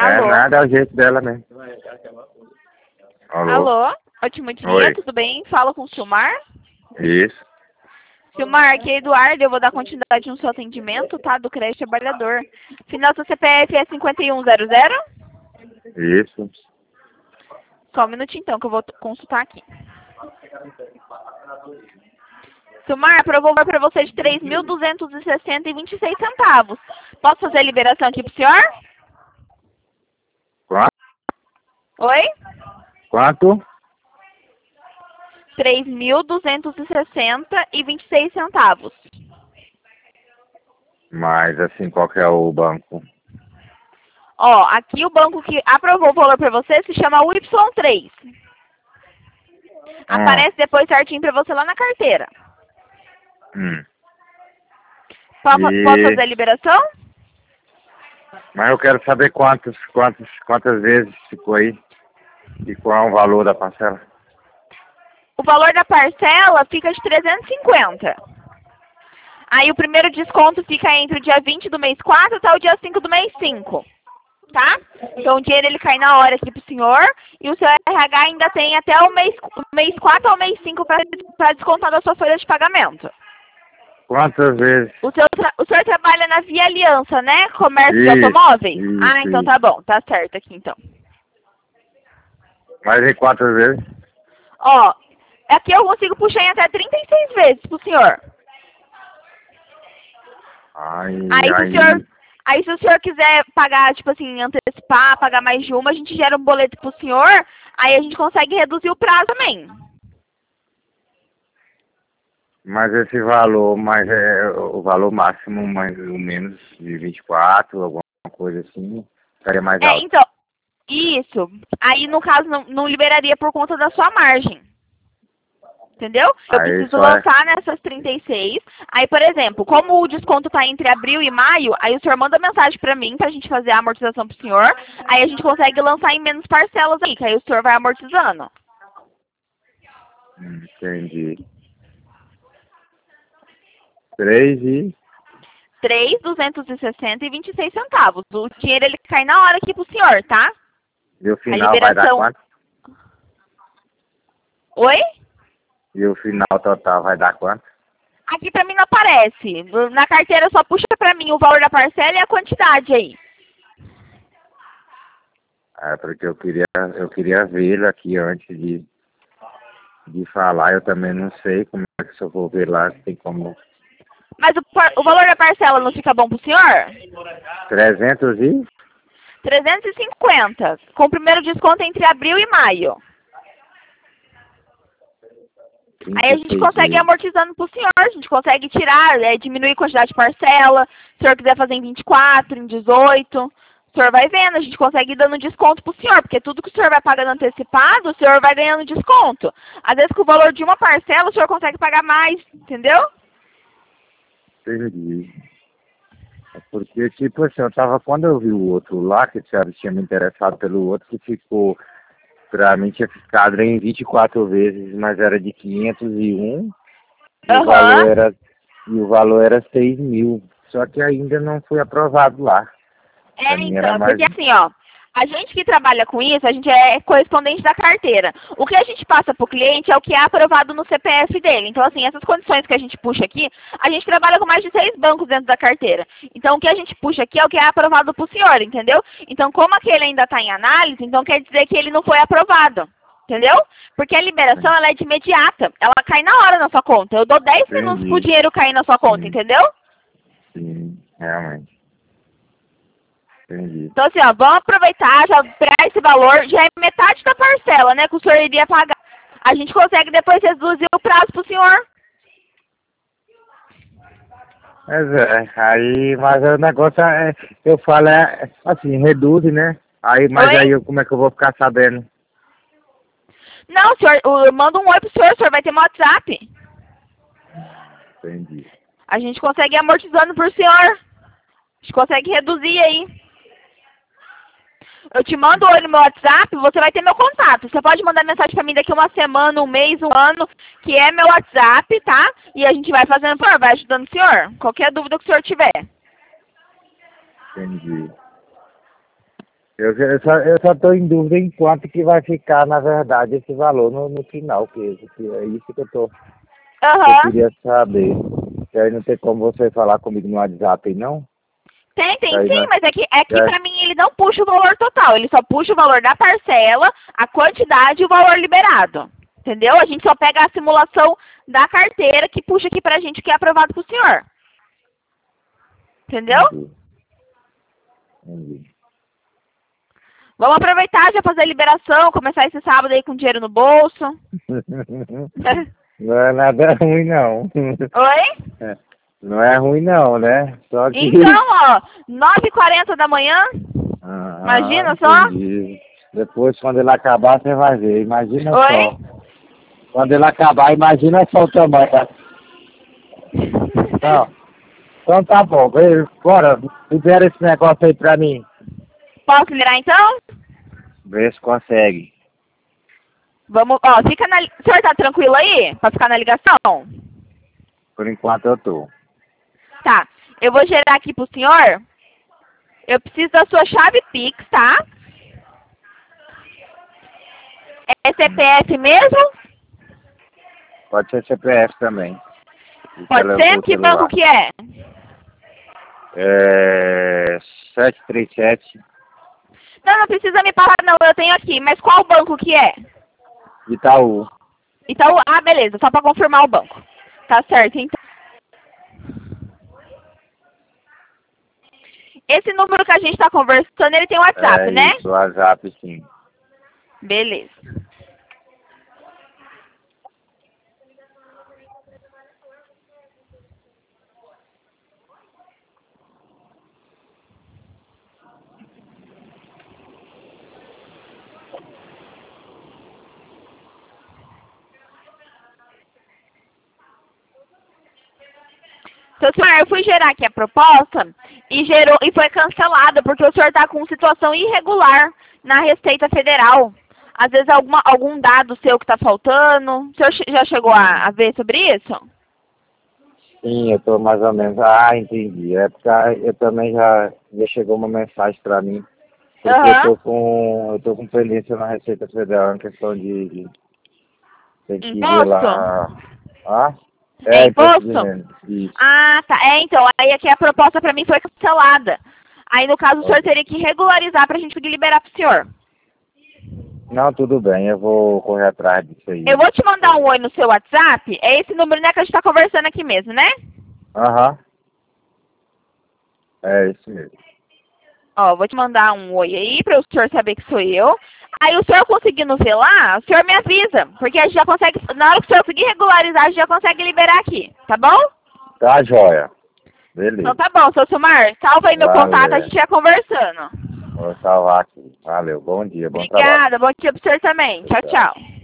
Alô? Nada, é o jeito dela mesmo. Alô? Alô? Ótimo dia, Oi. tudo bem? Fala com o Silmar. Isso. Silmar, aqui é Eduardo, eu vou dar continuidade no seu atendimento, tá? Do Creche Trabalhador. Final do CPF é 5100? Isso. Só um minutinho então, que eu vou consultar aqui. Silmar, aprovou para você de 3.260,26 centavos. Posso fazer a liberação aqui pro senhor? Quanto? Oi? Quanto? 3.260,26 centavos. Mas assim, qual que é o banco? Ó, aqui o banco que aprovou o valor para você se chama Y3. Aparece depois certinho para você lá na carteira. Posso fazer a liberação? Mas eu quero saber quantas vezes ficou aí e qual é o valor da parcela. O valor da parcela fica de 350. Aí o primeiro desconto fica entre o dia 20 do mês 4 até o dia 5 do mês 5. Tá? Então o dinheiro ele cai na hora aqui pro senhor e o seu RH ainda tem até o mês 4 ao mês 5 para descontar da sua folha de pagamento. Quantas vezes? O senhor trabalha na Via Aliança, né? Comércio de Isso, automóveis? isso, Então tá bom, tá certo aqui então. Mas em quantas vezes? Ó, aqui eu consigo puxar em até 36 vezes pro senhor. Aí se o senhor quiser pagar, tipo assim, antecipar, pagar mais de uma, a gente gera um boleto pro senhor, aí a gente consegue reduzir o prazo também. Mas esse valor, mas é o valor máximo, mais ou menos de 24, alguma coisa assim, seria mais alto. Então, isso. Aí no caso não liberaria por conta da sua margem. Entendeu? Eu preciso lançar nessas 36. Aí, por exemplo, como o desconto está entre abril e maio, aí o senhor manda mensagem para mim pra gente fazer a amortização pro senhor. Aí a gente consegue lançar em menos parcelas aí, que aí o senhor vai amortizando. Entendi. 3.260,26 centavos. O dinheiro ele cai na hora aqui pro senhor, tá? E o final vai dar quanto? Oi? E o final total vai dar quanto? Aqui pra mim não aparece. Na carteira só puxa pra mim o valor da parcela e a quantidade aí. Porque eu queria vê-lo aqui antes de falar. Eu também não sei como é que se eu vou ver lá, tem como... Mas o valor da parcela não fica bom pro senhor? 350. Com o primeiro desconto entre abril e maio. Aí a gente consegue ir amortizando pro senhor, a gente consegue tirar, diminuir a quantidade de parcela. Se o senhor quiser fazer em 24, em 18, o senhor vai vendo, a gente consegue ir dando desconto pro senhor, porque tudo que o senhor vai pagando antecipado, o senhor vai ganhando desconto. Às vezes com o valor de uma parcela, o senhor consegue pagar mais, entendeu? Entendi. Porque, tipo assim, quando eu vi o outro lá, que a senhora tinha me interessado pelo outro, que ficou... Pra mim tinha ficado em 24 vezes, mas era de 501 e o valor era 6 mil. Só que ainda não foi aprovado lá. Então, porque assim, ó, a gente que trabalha com isso, a gente é correspondente da carteira. O que a gente passa pro cliente é o que é aprovado no CPF dele. Então, assim, essas condições que a gente puxa aqui, a gente trabalha com mais de 6 bancos dentro da carteira. Então, o que a gente puxa aqui é o que é aprovado pro senhor, entendeu? Então, como aquele ainda está em análise, então quer dizer que ele não foi aprovado. Entendeu? Porque a liberação, ela é de imediata. Ela cai na hora na sua conta. Eu dou 10 minutos pro dinheiro cair na sua conta, entendeu? Sim, realmente. Entendi. Então, assim, ó, vamos aproveitar, já pegar esse valor, já é metade da parcela, né, que o senhor iria pagar. A gente consegue depois reduzir o prazo pro senhor. Mas o negócio eu falo, assim, reduz, né? Aí como é que eu vou ficar sabendo? Não, senhor, manda um oi pro senhor vai ter meu WhatsApp. Entendi. A gente consegue ir amortizando pro senhor. A gente consegue reduzir aí. Eu te mando oi no meu WhatsApp, você vai ter meu contato. Você pode mandar mensagem pra mim daqui uma semana, um mês, um ano, que é meu WhatsApp, tá? E a gente vai fazendo, vai ajudando o senhor. Qualquer dúvida que o senhor tiver. Entendi. Eu só tô em dúvida em quanto que vai ficar, na verdade, esse valor no final, que é isso que eu Aham. queria saber. Que aí não tem como você falar comigo no WhatsApp, não? Tem Aí sim, nós, mas é que é, pra mim ele não puxa o valor total, ele só puxa o valor da parcela, a quantidade e o valor liberado. Entendeu? A gente só pega a simulação da carteira que puxa aqui pra gente, que é aprovado pro senhor. Entendeu? entendi. Vamos aproveitar, já fazer a liberação, começar esse sábado aí com dinheiro no bolso. Não é nada ruim, não. Oi? Não é ruim, não, né? Só que... Então, ó, 9h40 da manhã, imagina só. Entendi. Depois, quando ele acabar, você vai ver. Imagina Oi? só. Quando ele acabar, imagina só o tamanho. Não. Então tá bom. Bora, libera esse negócio aí pra mim. Posso liberar então? Vê se consegue. Vamos, ó, fica na... O senhor tá tranquilo aí? Pra ficar na ligação? Por enquanto eu tô. Tá. Eu vou gerar aqui pro senhor. Eu preciso da sua chave Pix, tá? É CPF mesmo? Pode ser CPF também. Pode ser? Que banco que é? É... 737 Não, não precisa me falar não, eu tenho aqui. Mas qual banco que é? Itaú. Então, ah, beleza, só pra confirmar o banco. Tá certo, então. Esse número que a gente tá conversando, ele tem WhatsApp, né? Isso, WhatsApp, sim. Beleza. Então, senhor, eu fui gerar aqui a proposta e foi cancelada, porque o senhor está com situação irregular na Receita Federal. Às vezes algum dado seu que está faltando. O senhor já chegou a ver sobre isso? Sim, eu tô mais ou menos. Entendi. É porque eu também já chegou uma mensagem para mim. Porque eu tô com pendência na Receita Federal em questão de tem que ver Imposto? lá. É Imposto de imposto? renda. Isso. Ah, tá. Então, aí aqui a proposta para mim foi cancelada. Aí, no caso, o senhor teria que regularizar para a gente conseguir liberar para o senhor. Não, tudo bem, eu vou correr atrás disso aí. Eu vou te mandar um oi no seu WhatsApp. É esse número, né, que a gente está conversando aqui mesmo, né? Aham. É isso mesmo. Ó, vou te mandar um oi aí para o senhor saber que sou eu. Aí o senhor conseguindo ver lá, o senhor me avisa. Porque a gente já consegue, na hora que o senhor conseguir regularizar, a gente já consegue liberar aqui. Tá bom? Tá, joia. Beleza. Então tá bom, seu Silmar. Salva aí meu contato, a gente vai conversando. Vou salvar aqui. Valeu, bom dia, bom trabalho. Obrigada, bom dia pro senhor também. Tchau, tchau.